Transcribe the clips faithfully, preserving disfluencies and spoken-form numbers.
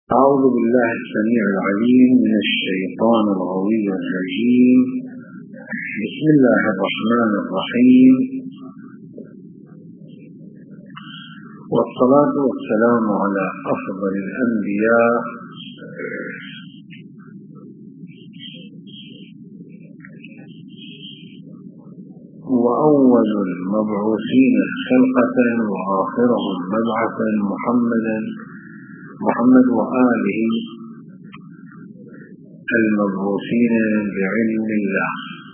أعوذ بالله السميع العليم من الشيطان الغوي الرجيم. بسم الله الرحمن الرحيم، والصلاة والسلام على أفضل الأنبياء وأول المبعوثين خلقة وآخرهم مبعثا محمدا محمد وآله المبعوثين بعلم الله.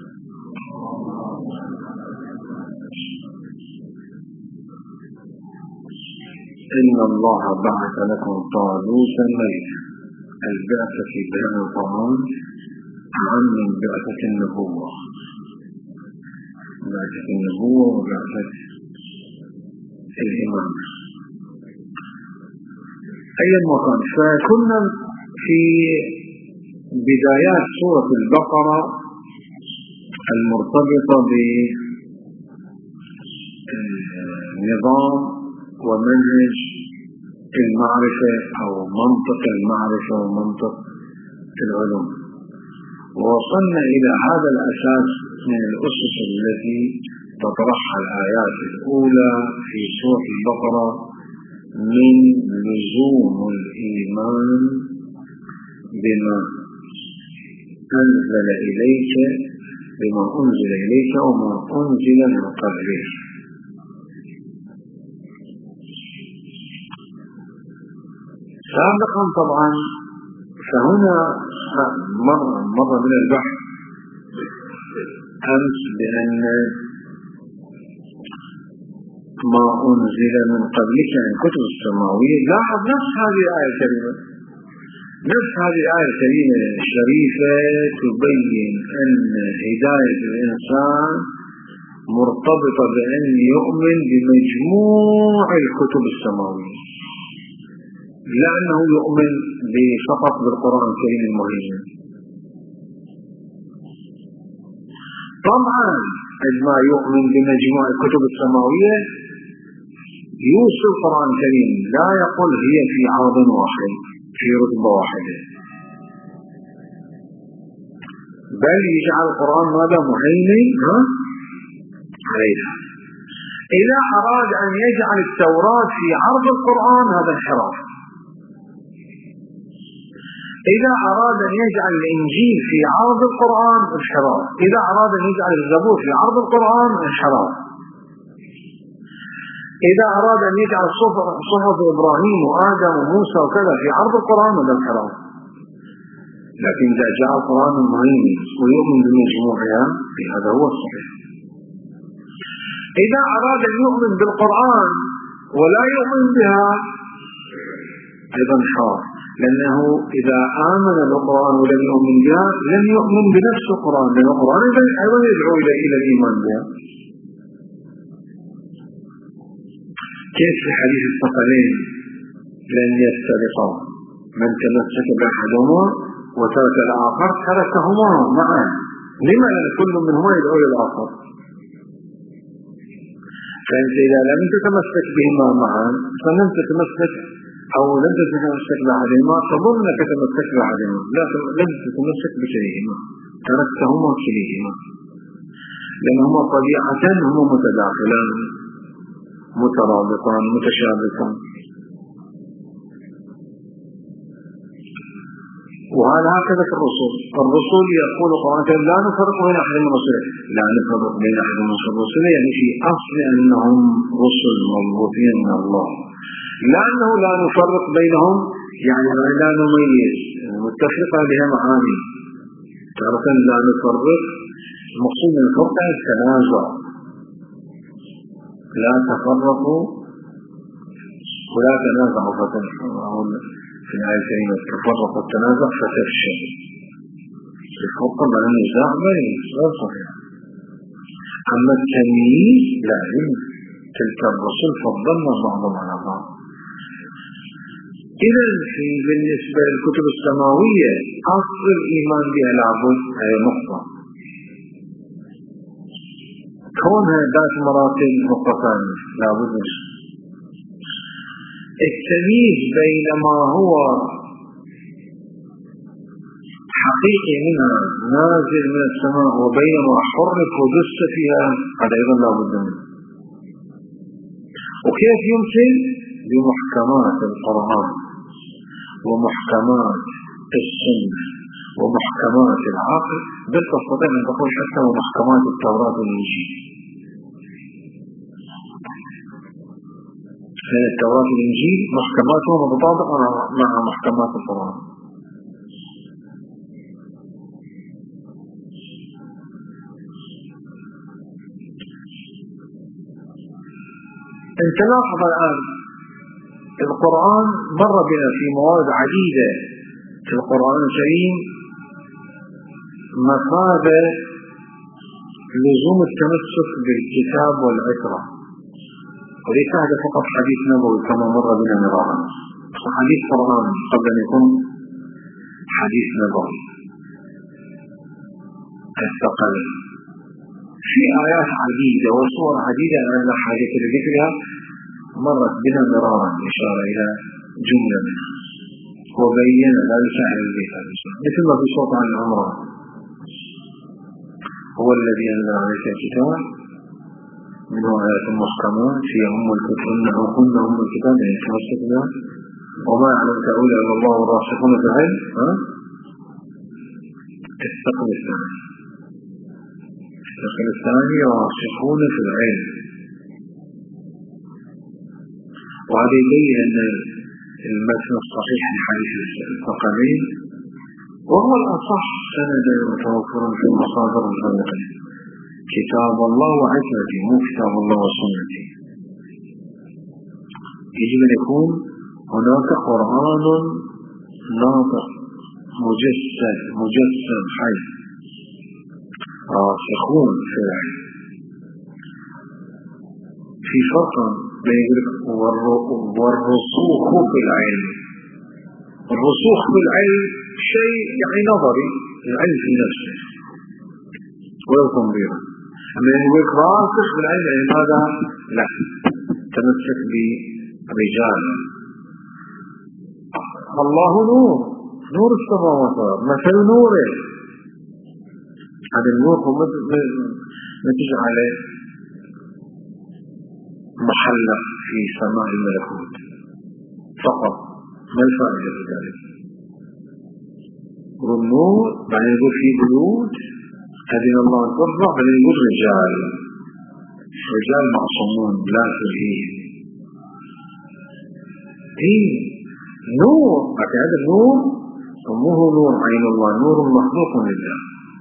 إن الله بعث لكم طالوت ملكا. البعثة في بيان القرآن عن من بعثة النبوة، بعثة النبوة وبعثة الإمامة. أي مكان. فكنا في بدايات سورة البقرة المرتبطة بنظام ومنهج المعرفة أو منطق المعرفة ومنطق العلوم، ووصلنا إلى هذا الأساس من الأسس التي تطرحها الآيات الأولى في سورة البقرة من لزوم الإيمان بما أنزل إليك بما أنزل إليك وما أنزل من قبلك. سابقا طبعا فهنا مر من البحث أمس بأن ما أنزل من قبلك عن كتب السماوية. لاحظ نفس هذه الآية الكريمة نفس هذه الآية الكريمة الشريفة تبين أن هداية الإنسان مرتبطة بأن يؤمن بمجموع الكتب السماوية، لا أنه يؤمن فقط بالقرآن الكريم المهيمن. طبعا عندما يؤمن بمجموع الكتب السماوية يوصل القرآن الكريم، لا يقول هي في عرض واحد في رتبة واحدة، بل يجعل القرآن ماذا مهيمن عليها. إذا أراد أن يجعل التوراة في عرض القرآن هذا انحراف. إذا أراد أن يجعل الإنجيل في عرض القرآن انحراف. إذا أراد أن يجعل الزبور في عرض القرآن انحراف. إذا أراد أن يجعل صحف إبراهيم وآدم وموسى وكذا في عرض القرآن هذا انحراف. لكن إذا جاء القرآن المهيمن ويؤمن بمجموعها هذا هو الصحيح. إذا أراد أن يؤمن بالقرآن ولا يؤمن بها أيضا انحراف، لأنه إذا آمن بالقرآن ولم يؤمن بها لم يؤمن بنفس القرآن، لأن القرآن أيضا يدعو إلى الإيمان بها. كيف في حديث الثقلين لن يفترقا، من تمسك بأحدهما وترك الآخر تركهما معا. لما؟ لأن كل منهما يدعو إلى الآخر. فأنت إذا لم تتمسك بهما معا فلن تتمسك أو لن تتمسك بأحدهما تظن أنك تتمسك بأحدهما، لا، لن تتمسك بشيئهما، تركتهما كليهما، لأنهما طبيعة هما متداخلان مترابطان متشابكان. وهذا هكذا في الرسول. الرسول يقول القرآن لا نفرق بين أحد من رسله، لا نفرق بين أحد من رسله، يعني في أصل أنهم رسل مبعوثين من الله، لا أنه لا نفرق بينهم يعني لا نميز، متفقة بها معاني. تارة لا نفرق، المقصود من الفرق التنازع، لا تفرقوا ولا تنازعوا فتنازعوا. في الآية الكريمة تفرق التنازع فتفشل. الفرق معنى النزاع بين غير صحيح. أما التمييز لا، تلك الرسل فضلنا بعضهم على بعض. إذا في بالنسبة للكتب السماوية أصل الإيمان بها لابد هي نقطة، كونها ذات مراتب نقطتان لابد منها. التمييز بين ما هو حقيقي منها نازل من السماء وبينما حرف ودس فيها، هذا أيضا لا بد منه. وكيف يمكن؟ بمحكمات القرآن ومحكمات السنة ومحكمات العقل، بل تستطيع أن تقول حتى ومحكمات التوراة والإنجيل. هذه التوراة والإنجيل محكماتها متطابقة مع محكمات القرآن. انت لاحظ الآن القرآن مر بنا في مواد عديدة في القرآن الكريم مخافة لزوم التمسك بالكتاب والعترة، وليس هذا فقط حديث نبوي كما مر بنا مرارا، حديث قرآن قبل أن يكون حديث نبوي. الثقلين في آيات عديدة وصور عديدة لا حاجة لذكرها مرت بنا مرارا، إشارة إلى جملة منها وبين لا يساعد البيت مثل ما في صوت عن العمران: هو الذي أنزل عليك الكتاب منه آيات محكمات هي أم الكتاب هن أم الكتاب يعني تمسك بها وما يعلم تأويله إلا الله والراسخون في العلم. الثقل الثاني الثقل الثاني راسخون في العلم، وهذا يبين أن المتن الصحيح لحديث الثقلين وهو الأصح سندا متوفرا في المصادر الفارقة: كتاب الله وعترته، مو كتاب الله وسنته. يجب أن يكون هناك قرآن ناطق مجسد مجسد حي راسخون في العلم. في فرق بين والرسوخ في العلم. الرسوخ في العلم شيء يعني نظري، العلم في نفسه ولو تنظيرا، أما يقول راسخ في العلم يعني هذا لا تمسك برجال. الله نور نور السماوات مثل نوره، هذا النور هو ما تجعل محلق في سماء الملكوت فقط، ما الفائدة في ذلك؟ والنور بعد يقول في بيوت أذن الله الضرع، بعد يقول رجال رجال معصومون لا تلهيهم. إيه نور، لكن هذا النور سموه نور عين الله، نور مخلوق لله،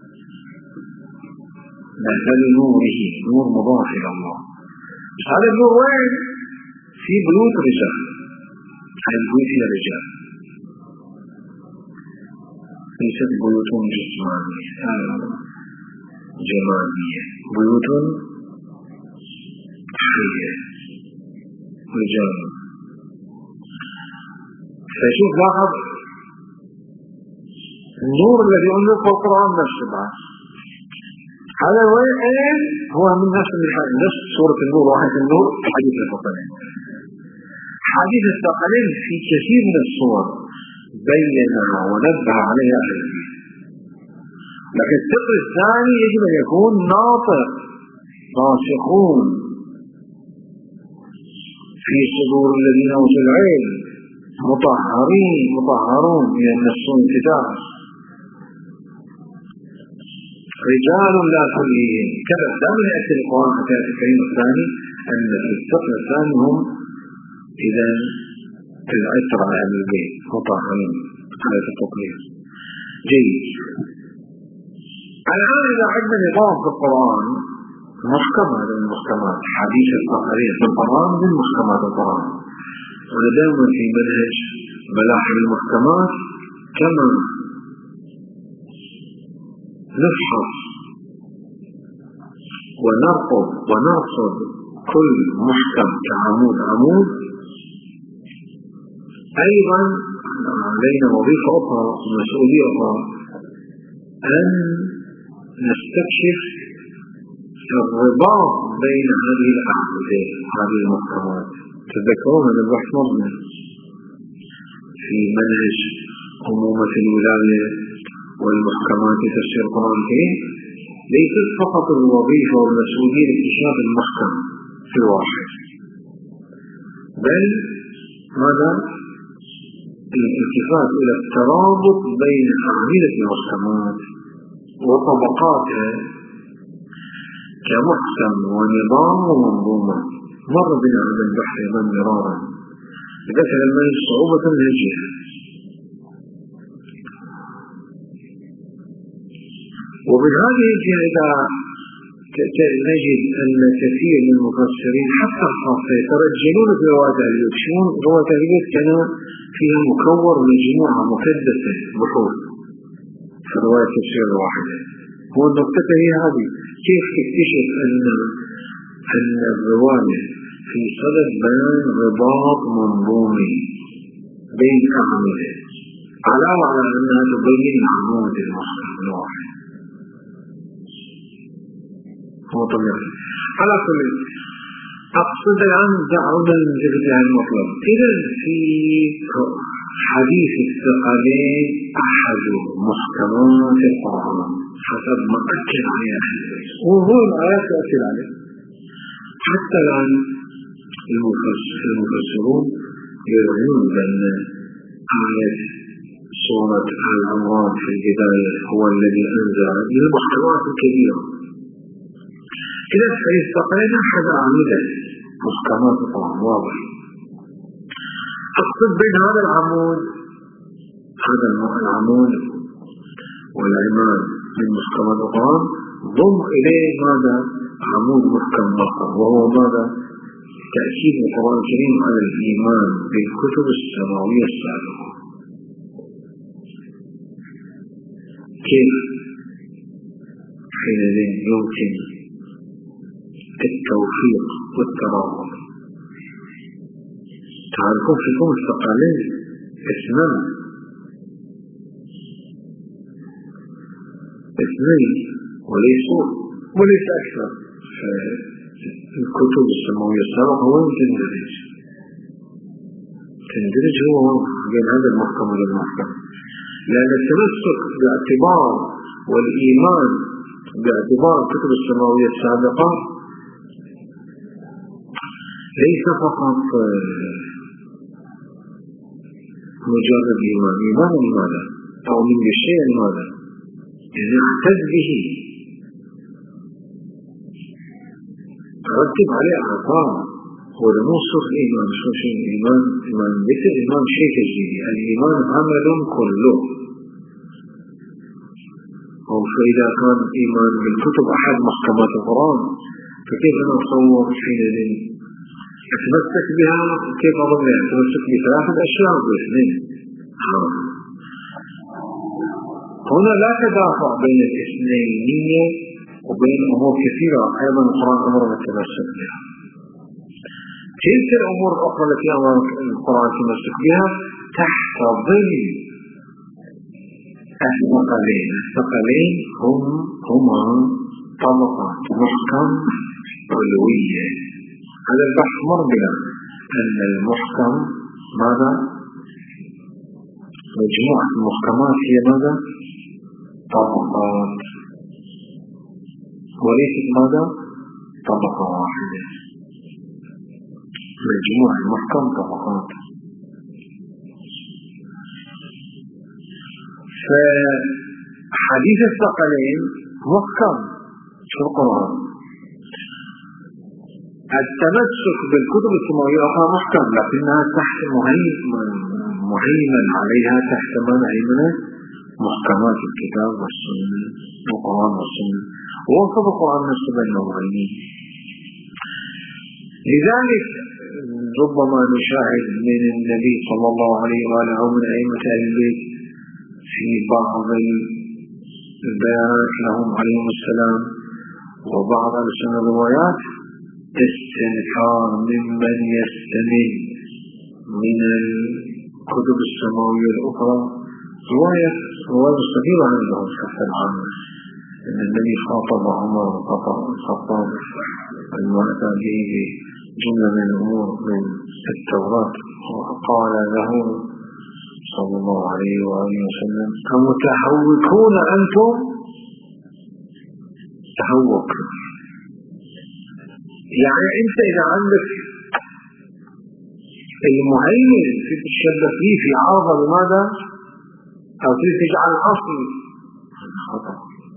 مثل نوره، نور مضاف إلى الله. بس هذا النور وين؟ في بيوت رجال، هاي البيوت هي رجال، ليست بيوت جسمانية جمالية، بيوت حية رجال. فشوف لاحظ النور الذي أنزل في القرآن نفسه بعد هذا وين هو من نفس الحديث، نفس سورة النور وحيث النور حديث الثقلين. حديث الثقلين في كثير من الصور بينها ونبه عليها أهل الدين، لكن الثقل الثاني يجب أن يكون ناطق راسخون في صدور الذين أوتوا العلم مطهرين مطهرون من النسون الكتاب رجال لا تلهيهم كذا. دائما يأتي القرآن حتى الكريم الثاني أن الثقل الثاني هم إذا العترة أهل البيت مطهرين على التطهير. جيد. الآن إذا عندنا نظام في القرآن محكم، هذا من محكمات حديث الثقلين في القرآن من محكمات القرآن، ودائما في منهج ملاحم المحكمات كما نفحص ونرقب ونرصد كل محكم كعمود عمود، أيضا علينا وظيفة أخرى مسؤولية أخرى أن نستكشف الرباط بين هذه الأعمدين هذه المحكمات. تذكرون أن البحث مضمن في منهج أمومة الولاية والمحكمات تفسير القرآن الكريم ليست فقط الوظيفة والمسؤولية لاكتشاف المحكم في الواقع، بل ماذا؟ الالتفات إلى الترابط بين أعمدة المحكمات وطبقاتها كمحكم ونظام ومنظومة. مر بنا هذا البحث أيضا مرارا لذلك لما صعوبة الجهة. ومن هذه الجهة نجد أن كثير من المفسرين حتى الخاصة يترجلون في رواية أهل البيت. شلون رواية أهل البيت كان فيها مكور مجموعة مكدسة بحوث في رواية تفسير واحدة. هو النقطة هي هذه، كيف تكتشف أن أن الرواية في صدد بيان رباط منظومي بين أعمدة علاوة على أنها تبين عمود المحكم الواحد. هو طبيعي. على كل أقصد الآن دعونا ننتبه لهذا المطلب. إذا في حديث الثقلين أحد محكمات القرآن حسب ما أكد عليه أهل البيت، وهو الآيات تأكد عليه. حتى الآن المفسرون يرون بأن آية سورة آل عمران في البداية هو الذي أنزل للمحكمات الكبيرة. إذا حديث الثقلين أحد أعمدة محكمات القرآن واضح. أقصد بين هذا العمود هذا العمود والعماد من محكمات القرآن ضم إليه ماذا؟ عمود محكم آخر، وهو ماذا؟ تأكيد القرآن الكريم على الإيمان بالكتب السماوية السابقة. كيف حينئذ يمكن التوفيق والترابط؟ تعرفون فيكم الثقلين اثنان اثنين وليسوا وليس أكثر. الكتب السماوية السابقة وين تندرج؟ تندرج هو بين هذا المحكم والمحكم، لأن التمسك باعتبار والإيمان باعتبار الكتب السماوية السابقة ليس فقط مجرد إيمان. إيمان لماذا؟ أو من الشيء لماذا؟ يعني اعتد به، رتب عليه أعطاه. هو لنصف الإيمان شو شيء الإيمان؟ إيمان ليس الإيمان شيء تجديدي، الإيمان عمل كله. أو فإذا كان إيمان بالكتب أحد محكمات القرآن فكيف نتصور حينئذ أتمسك بها؟ كيف أظن أتمسك بثلاثة أشياء باثنين؟ هنا لا تدافع بين الاثنينية وبين أمور كثيرة أيضا القرآن أمر التمسك بها. تلك الأمور الأخرى التي أمر القرآن التمسك بها تحت ظل الثقلين. الثقلين هم هما طبقات محكم علوية. هذا البحث مر بنا أن المحكم ماذا؟ مجموعة المحكمات هي ماذا؟ طبقات، وليست ماذا؟ طبقة واحدة. مجموعة المحكم طبقات. فحديث الثقلين محكم في القرآن. التمسك بالكتب السماوية أخرى محكم، لكنها تحت مهيمن عليها تحت مهيمنة محكمات الكتاب والسنة والقرآن والسنة، ووصف القرآن نفسه بين نوعين. لذلك ربما نشاهد من النبي صلى الله عليه وآله أو من أئمة أهل البيت في بعض البيانات لهم عليهم السلام وبعض السنة الروايات استنكار ممن يستمد من الكتب السماوية الأخرى رواية رواية مستقيمة عندهم حتى الآن أن النبي خاطب عمر الخطاب لما أتى به جملة من الأمور من التوراة وقال له صلى الله عليه وآله وسلم أمتهوكون أنتم؟ تهوك يعني أنت إذا عندك المهيمن في تشبه فيه في عرضة بماذا؟ أو تجعل الأصل خطأ.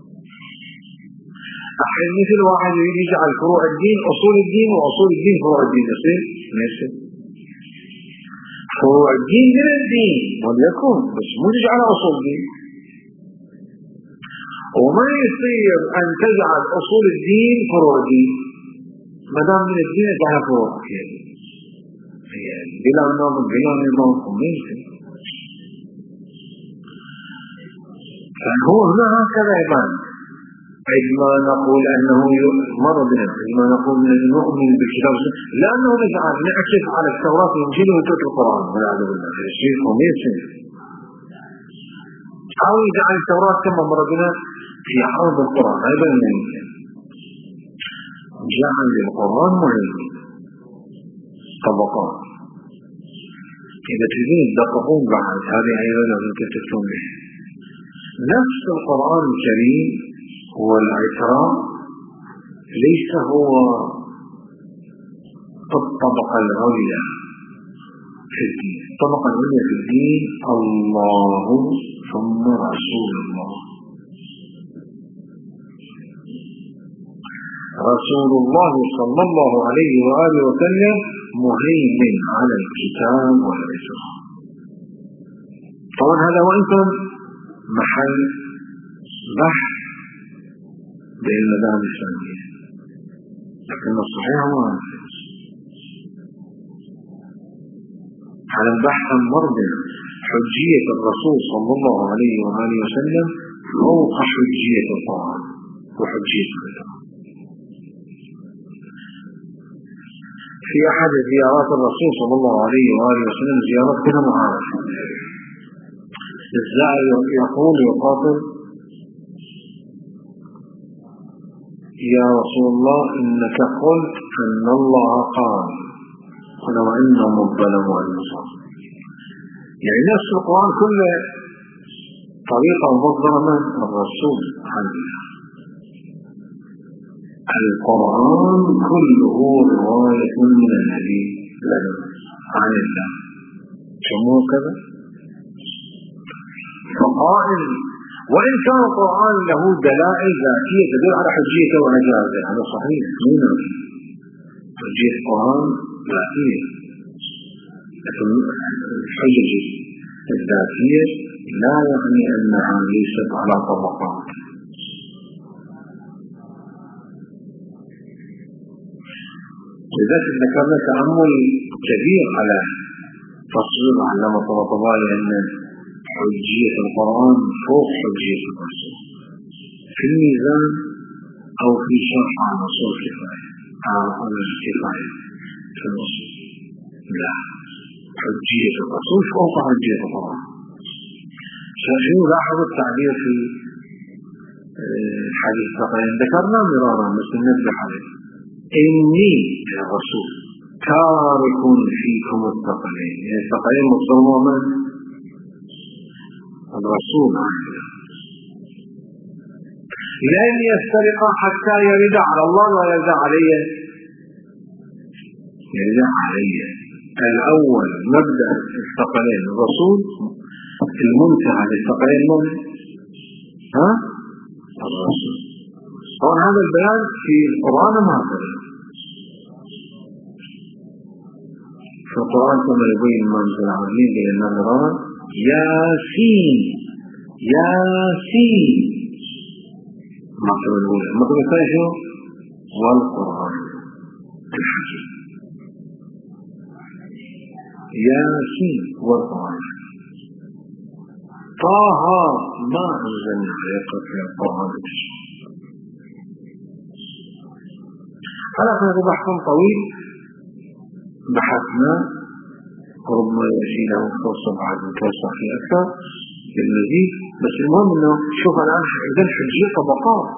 أحيانا مثل واحد يريد يجعل فروع الدين أصول الدين وأصول الدين فروع الدين، يصير يصير فروع الدين من الدين وليكن، بس مو تجعل أصول الدين. وما يصير أن تجعل أصول الدين فروع الدين، ما دام من الدين تجعل فروع بلا نظام بلا نظام ممكن. فهو هنا هكذا يبان. عندما نقول أنه مرض عندما نقول نؤمن بالكتاب لأنه نجعل نعكس على التوراة والإنجيل وترك القرآن والعياذ بالله الشيخ وميسر، أو يجعل التوراة كما مرضنا في عرض القرآن أيضا لا يمكن. جعل القرآن مهم طبقات. إذا تريدون دققون بعد هذه أيضا لازم تتفهم به. نفس القرآن الكريم هو الاعتراف، ليس هو الطبقة العليا في الدين. الطبقة العليا في الدين الله ثم رسول الله. رسول الله صلى الله عليه وآله وسلم مهيمن على الكتاب والعتراف. طبعا هذا وإنتم محل بحث بين المذاهب الإسلامية، لكن الصحيح هو على البحث المرضي حجية الرسول صلى الله عليه وآله وسلم فوق حجية القرآن وحجية الكتاب. في أحد زيارات الرسول صلى الله عليه وآله وسلم زيارات كنا معارف، الزائر يقول يقاتل يا رسول الله إنك قلت أن الله قال ولو إنهم الظلموا المصاب. يعني نفس القرآن كله طريقة مصدرة من الرسول عنه. القرآن كله رواية من النبي عن الله، سموه كذا. فقائل وإن كان القرآن له دلائل ذاتية تدل على حجيته ونجازه، هذا صحيح هنا حجية القرآن ذاتية، لكن الحجج الذاتية لا يعني أنها ليست على طبقات. لذلك ذكرنا تأمل كبير على تصوير علامة طبطبائي أن حجية القرآن فوق حجية الرسول في الميزان أو في شرح عن أصول الكفاية عن الكفاية في الأصول. لا، حجية الرسول فوق حجية القرآن. شايفين لاحظوا التعبير في حديث الثقلين ذكرنا مرارا بس ننبه عليه، إني يا رسول تارك فيكم الثقلين. يعني الثقلين مصدروا من الرسول عنه. لن يفترق حتى يرد على الله ولا يرد علي، يرد علي. الأول مبدأ الثقلين الرسول، المنتهى للثقلين من ها الرسول. طبعا هذا البيان في القرآن ما هكذا. في القرآن كما يبين المنزل العظيم لأن المراد ياسين ياسين المطلوب الأولى. المطلوب الثاني شو؟ والقرآن الحكيم. ياسين والقرآن. طه ما أنزلنا عليك في القرآن الحكيم. هذا هذا بحث طويل بحثنا، ربما يأتي له فرصة بعد نتوسع فيه أكثر بالمزيد. بس المهم إنه شوف الآن إذا الحجية طبقات.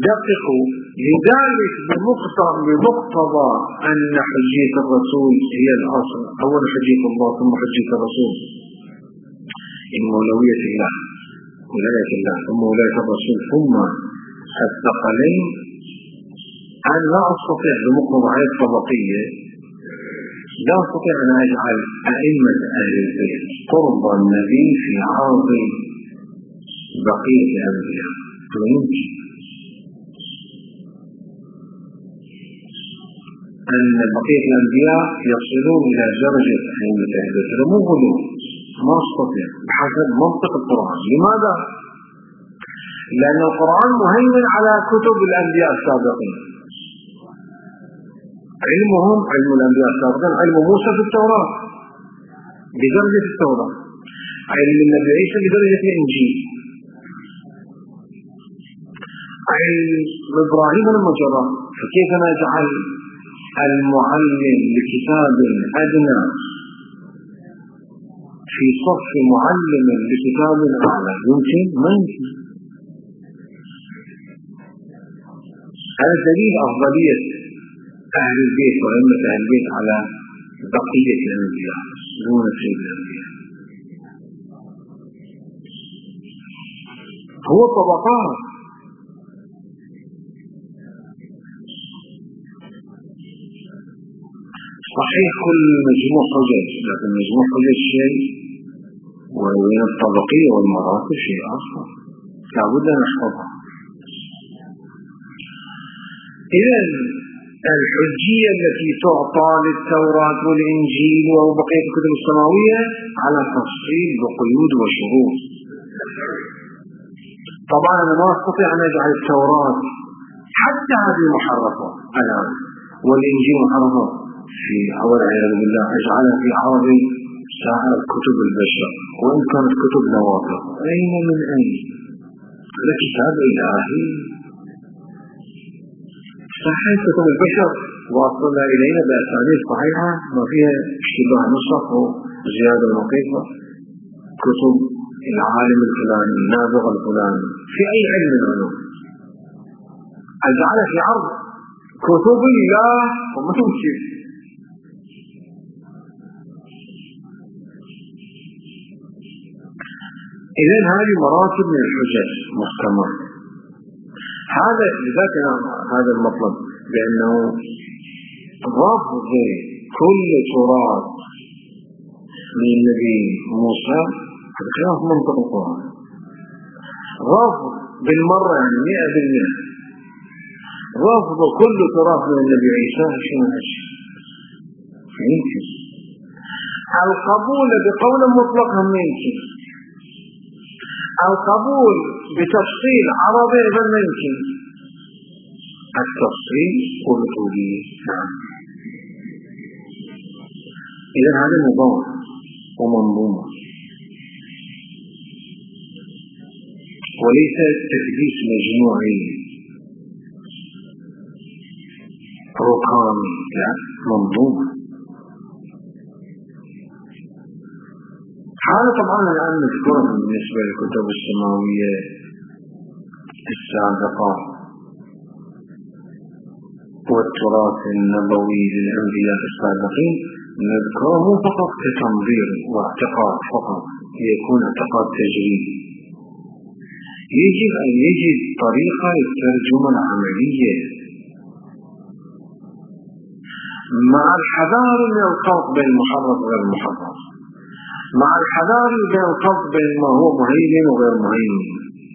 دققوا. لذلك بمقتضى أن حجية الرسول هي الأصل، أول حجية الله ثم حجية الرسول، إن أولوية الله ولاية الله ثم ولاية الرسول ثم الثقلين، أنا لا أستطيع بمقتضى هذه الطبقية لا أستطيع أن أجعل أئمة أهل البيت قرب النبي في عرض بقية الأنبياء. لا يمكن أن بقية الأنبياء يصلون إلى درجة أئمة أهل البيت، هذا مو غلو، ما أستطيع بحسب منطق القرآن. لماذا؟ لأن القرآن مهيمن على كتب الأنبياء السابقين، علمهم علم الأنبياء السابقين، علم موسى في التوراة بدرجة التوراة، علم النبي عيسى بدرجة الإنجيل، علم إبراهيم المجرى. فكيف نجعل المعلم لكتاب أدنى في صف معلم لكتاب أعلى؟ يمكن؟ ما يمكن. هذا دليل أفضلية أهل البيت وأئمة أهل البيت على بقية الأنبياء دون سيد الأنبياء. هو طبقات. صحيح كل مجموع حجج، لكن مجموع حجج شيء وبين الطبقية والمراتب شيء آخر، لابد أن نحفظها. إذن الحجية التي تعطى للتوراة والإنجيل وبقية الكتب السماوية على تفصيل بقيود وشروط. طبعا أنا ما أستطيع أن أجعل التوراة حتى هذه محرفة الآن والإنجيل محرفة في أول عياذ بالله أجعلها في عرض سائر كتب البشر وإن كانت كتب نوافل. أين من أين؟ هذا كتاب إلهي صحيح، كتب البشر واصلنا إلينا بأسانيد صحيحة ما فيها اشتباه نصف وزيادة ونقيصة. كتب العالم الفلاني النابغ الفلاني في أي علم من العلوم أجعلها في عرض كتب الله وما تمشي. إذن هذه مراتب من الحجج مستمر. هذا لذلك هذا المطلب بأنه رفض كل تراث من النبي موسى هذا خلاف منطق القرآن. رفض بالمرة يعني مئة بالمئة. رفض كل تراث من النبي عيسى شنو هالشيء؟ يمكن القبول بقول مطلق هم يمكن، القبول بتفصيل عربي غير ممكن، التفصيل والبطولية نعم. إذن هذا نظام ومنظومة وليس تكديس مجموعي رقامي، لا منظومة. هذا طبعا الآن نذكره بالنسبة للكتب السماوية السابقة والتراث النبوي للأنبياء السابقين، نذكره فقط كتنظير واعتقاد فقط، يكون اعتقاد تجريبي. يجب أن يجد طريقة للترجمة العملية مع الحذار من الخلط بين المحرف وغير المحرف، مع الحذار بين الخلط بين ما هو مهيمن وغير مهيمن.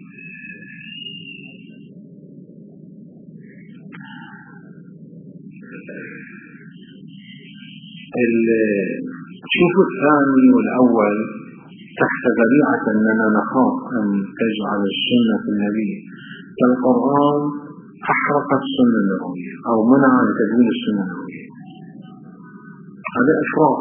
الشوف الثاني والأول تحت ذريعة أننا نخاف أن تجعل السنة في النبي كالقرآن أحرقت السنة النبوية أو منع عن تدوين السنة النبوية. هذا إفراط.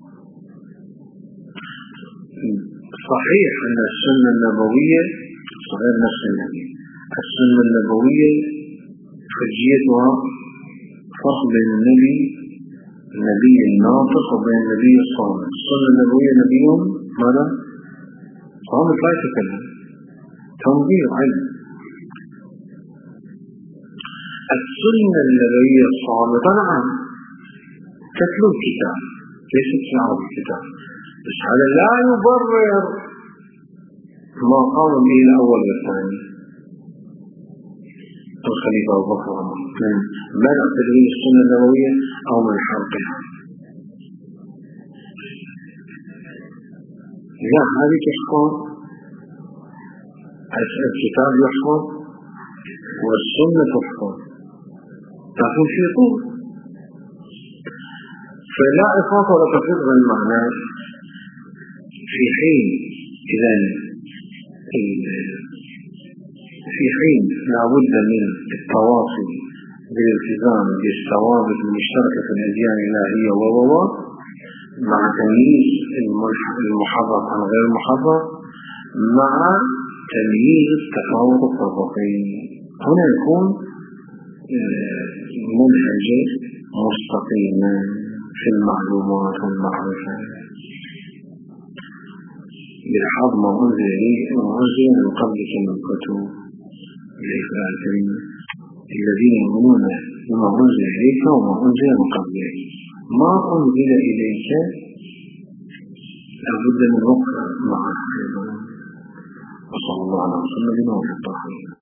صحيح أن السنة النبوية غير نفس النبي. السنة النبوية حجيتها فرق بين النبي النبي الناطق وبين النبي الصامت. السنة النبوية نبي ماذا؟ صامت لا يتكلم، تنظير علم. السنة النبوية الصامتة نعم تتلو الكتاب ليست في عرض الكتاب، بس هذا لا يبرر ما قام به الأول والثاني الخليفة أبو بكر وعمر من منع تدوين السنة النبوية أو من حرقها. لا، هذه تحكم الكتاب يحكم والسنة تحكم، لكن في طول، فلا إفراط ولا تفريط بين المعنى. في حين إذا في حين لا بد من التواصي بالالتزام بالثوابت المشتركة في الأديان الإلهية وهو مع تمييز المحرم عن غير المحرم، مع تمييز تفاوت الطرفين، هنا يكون منهجا مستقيما في المعلومات والمعرفة بحظ ما أنزل إليه وأنزل من قبلك من كتب الإخلاء الكريمة الذين يؤمنون بما أنزل إليك وما أنزل من قبلك. ما أنزل إليك لابد من وقع معه أيضا. وصلى الله على وسلم وعلى آله.